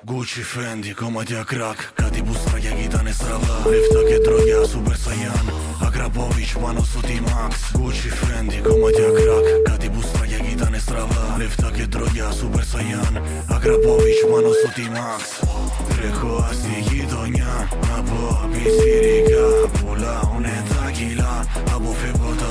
Gucci, Fendi, κομμάτια crack. Κάτι που στράκια κοίτανε στραβά. Λεφτά και τρόγια, Super Saiyan. Agrapovic πάνω στο T-Max. Gucci, Fendi, κομμάτια crack. Κάτι που στράκια κοίτανε στραβά. Λεφτά και τρόγια, Super Saiyan. Agrapovic πάνω στο T-Max. Τρέχω στη γειτονιά. Από απεισίρικα. Πουλάουνε τα κιλά. Αποφεύγω τα